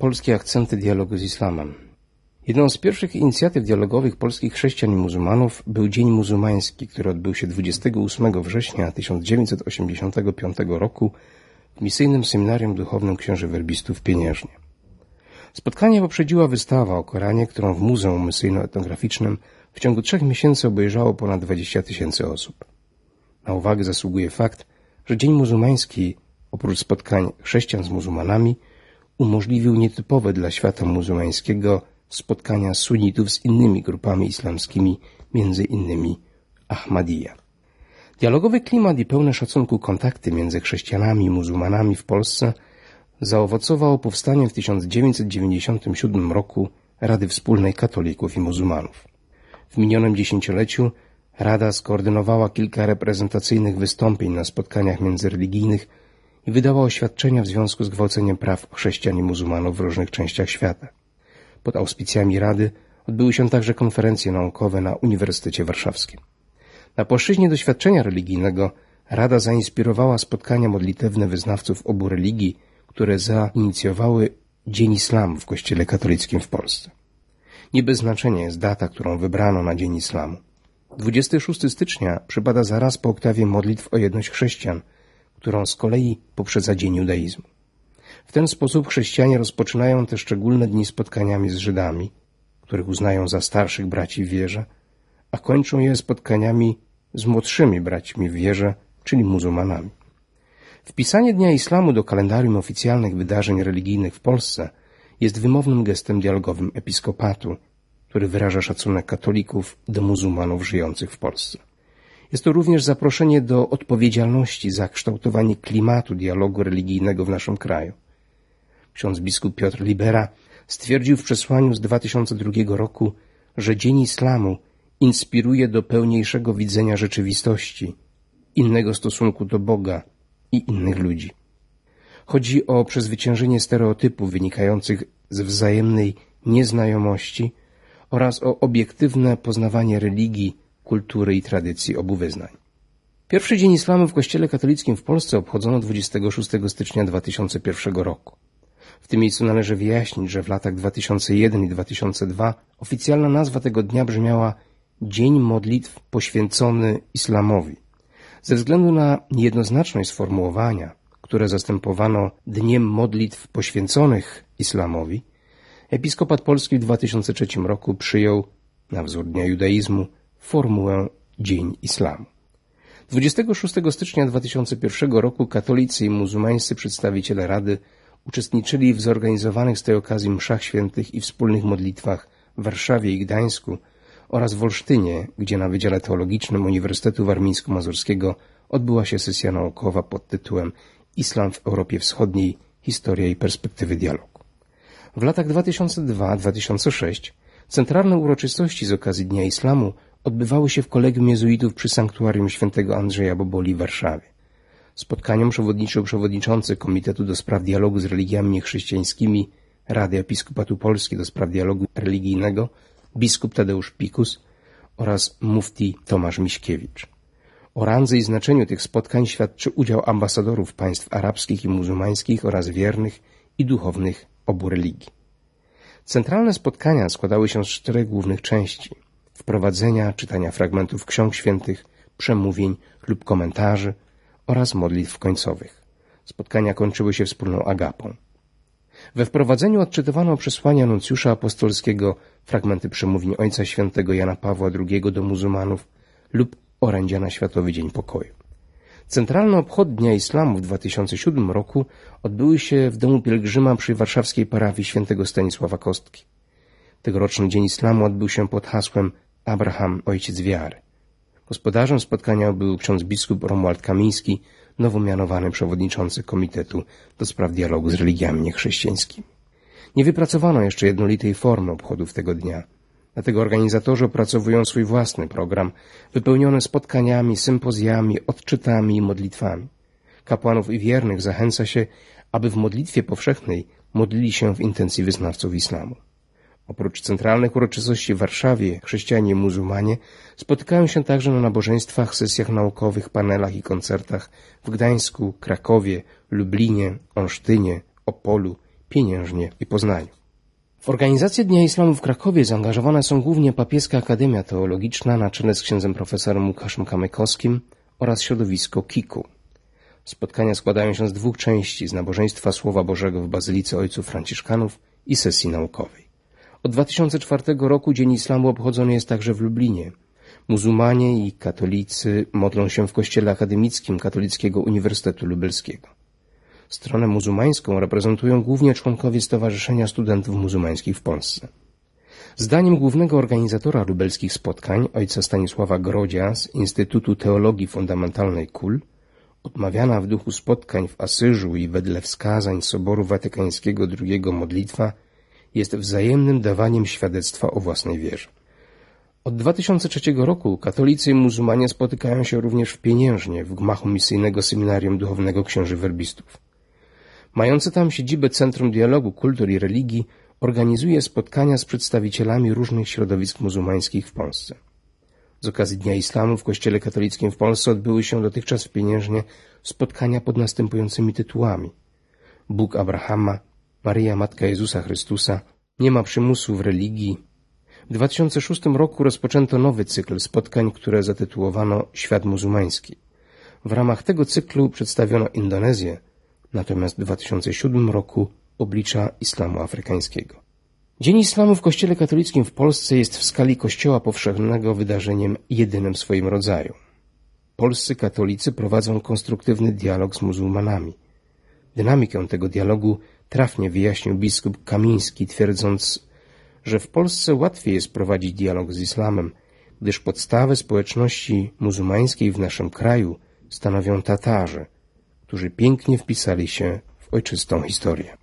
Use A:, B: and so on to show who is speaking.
A: Polskie akcenty dialogu z islamem. Jedną z pierwszych inicjatyw dialogowych polskich chrześcijan i muzułmanów był Dzień Muzułmański, który odbył się 28 września 1985 roku w misyjnym seminarium duchownym księży werbistów w Pieniężnie. Spotkanie poprzedziła wystawa o Koranie, którą w Muzeum Misyjno-Etnograficznym w ciągu 3 miesięcy obejrzało ponad 20 000 osób. Na uwagę zasługuje fakt, że Dzień Muzułmański, oprócz spotkań chrześcijan z muzułmanami, umożliwił nietypowe dla świata muzułmańskiego spotkania sunnitów z innymi grupami islamskimi, między innymi Ahmadiyya. Dialogowy klimat i pełne szacunku kontakty między chrześcijanami i muzułmanami w Polsce zaowocowało powstaniem w 1997 roku Rady Wspólnej Katolików i Muzułmanów. W minionym dziesięcioleciu Rada skoordynowała kilka reprezentacyjnych wystąpień na spotkaniach międzyreligijnych i wydała oświadczenia w związku z gwałceniem praw chrześcijan i muzułmanów w różnych częściach świata. Pod auspicjami Rady odbyły się także konferencje naukowe na Uniwersytecie Warszawskim. Na płaszczyźnie doświadczenia religijnego Rada zainspirowała spotkania modlitewne wyznawców obu religii, które zainicjowały Dzień Islamu w Kościele katolickim w Polsce. Nie bez znaczenia jest data, którą wybrano na Dzień Islamu. 26 stycznia przypada zaraz po oktawie modlitw o jedność chrześcijan, którą z kolei poprzedza Dzień Judaizmu. W ten sposób chrześcijanie rozpoczynają te szczególne dni spotkaniami z Żydami, których uznają za starszych braci w wierze, a kończą je spotkaniami z młodszymi braćmi w wierze, czyli muzułmanami. Wpisanie Dnia Islamu do kalendarium oficjalnych wydarzeń religijnych w Polsce jest wymownym gestem dialogowym episkopatu, który wyraża szacunek katolików do muzułmanów żyjących w Polsce. Jest to również zaproszenie do odpowiedzialności za kształtowanie klimatu dialogu religijnego w naszym kraju. Ksiądz biskup Piotr Libera stwierdził w przesłaniu z 2002 roku, że Dzień Islamu inspiruje do pełniejszego widzenia rzeczywistości, innego stosunku do Boga i innych ludzi. Chodzi o przezwyciężenie stereotypów wynikających z wzajemnej nieznajomości oraz o obiektywne poznawanie religii, kultury i tradycji obu wyznań. Pierwszy Dzień Islamu w Kościele katolickim w Polsce obchodzono 26 stycznia 2001 roku. W tym miejscu należy wyjaśnić, że w latach 2001 i 2002 oficjalna nazwa tego dnia brzmiała Dzień Modlitw poświęcony Islamowi. Ze względu na niejednoznaczność sformułowania, które zastępowano Dniem Modlitw poświęconych Islamowi, Episkopat Polski w 2003 roku przyjął, na wzór Dnia Judaizmu, formułę Dzień Islamu. 26 stycznia 2001 roku katolicy i muzułmańscy przedstawiciele Rady uczestniczyli w zorganizowanych z tej okazji mszach świętych i wspólnych modlitwach w Warszawie i Gdańsku oraz w Olsztynie, gdzie na Wydziale Teologicznym Uniwersytetu Warmińsko-Mazurskiego odbyła się sesja naukowa pod tytułem Islam w Europie Wschodniej – historia i perspektywy dialogu. W latach 2002-2006 centralne uroczystości z okazji Dnia Islamu odbywały się w Kolegium Jezuitów przy Sanktuarium Świętego Andrzeja Boboli w Warszawie. Spotkaniom przewodniczył przewodniczący Komitetu do Spraw Dialogu z Religiami Niechrześcijańskimi Rady Episkopatu Polski do Spraw Dialogu Religijnego biskup Tadeusz Pikus oraz mufti Tomasz Miśkiewicz. O randze i znaczeniu tych spotkań świadczy udział ambasadorów państw arabskich i muzułmańskich oraz wiernych i duchownych obu religii. Centralne spotkania składały się z 4 głównych części: wprowadzenia, czytania fragmentów ksiąg świętych, przemówień lub komentarzy oraz modlitw końcowych. Spotkania kończyły się wspólną agapą. We wprowadzeniu odczytywano przesłania nuncjusza apostolskiego, fragmenty przemówień Ojca Świętego Jana Pawła II do muzułmanów lub orędzia na Światowy Dzień Pokoju. Centralne obchody Dnia Islamu w 2007 roku odbyły się w Domu Pielgrzyma przy warszawskiej parafii świętego Stanisława Kostki. Tegoroczny Dzień Islamu odbył się pod hasłem Abraham, Ojciec Wiary. Gospodarzem spotkania był ksiądz biskup Romuald Kamiński, nowo mianowany przewodniczący Komitetu do Spraw Dialogu z Religiami Niechrześcijańskimi. Nie wypracowano jeszcze jednolitej formy obchodów tego dnia. Dlatego organizatorzy opracowują swój własny program, wypełniony spotkaniami, sympozjami, odczytami i modlitwami. Kapłanów i wiernych zachęca się, aby w modlitwie powszechnej modlili się w intencji wyznawców islamu. Oprócz centralnych uroczystości w Warszawie, chrześcijanie i muzułmanie spotykają się także na nabożeństwach, sesjach naukowych, panelach i koncertach w Gdańsku, Krakowie, Lublinie, Olsztynie, Opolu, Pieniężnie i Poznaniu. W organizację Dnia Islamu w Krakowie zaangażowane są głównie Papieska Akademia Teologiczna na czele z księdzem profesorem Łukaszem Kamykowskim oraz środowisko KIK-u. Spotkania składają się z 2 części: z nabożeństwa Słowa Bożego w Bazylice Ojców Franciszkanów i sesji naukowej. Od 2004 roku Dzień Islamu obchodzony jest także w Lublinie. Muzułmanie i katolicy modlą się w kościele akademickim Katolickiego Uniwersytetu Lubelskiego. Stronę muzułmańską reprezentują głównie członkowie Stowarzyszenia Studentów Muzułmańskich w Polsce. Zdaniem głównego organizatora lubelskich spotkań, ojca Stanisława Grodzia z Instytutu Teologii Fundamentalnej KUL, odmawiana w duchu spotkań w Asyżu i wedle wskazań Soboru Watykańskiego II modlitwa jest wzajemnym dawaniem świadectwa o własnej wierze. Od 2003 roku katolicy i muzułmanie spotykają się również w Pieniężnie, w gmachu misyjnego Seminarium Duchownego Księży Werbistów. Mające tam siedzibę Centrum Dialogu Kultur i Religii organizuje spotkania z przedstawicielami różnych środowisk muzułmańskich w Polsce. Z okazji Dnia Islamu w Kościele Katolickim w Polsce odbyły się dotychczas w Pieniężnie spotkania pod następującymi tytułami: Bóg Abrahama, Maryja Matka Jezusa Chrystusa, Nie ma przymusu w religii. W 2006 roku rozpoczęto nowy cykl spotkań, które zatytułowano Świat muzułmański. W ramach tego cyklu przedstawiono Indonezję, natomiast w 2007 roku oblicza islamu afrykańskiego. Dzień Islamu w Kościele Katolickim w Polsce jest w skali Kościoła powszechnego wydarzeniem jedynym w swoim rodzaju. Polscy katolicy prowadzą konstruktywny dialog z muzułmanami. Dynamikę tego dialogu trafnie wyjaśnił biskup Kamiński, twierdząc, że w Polsce łatwiej jest prowadzić dialog z islamem, gdyż podstawę społeczności muzułmańskiej w naszym kraju stanowią Tatarzy, którzy pięknie wpisali się w ojczystą historię.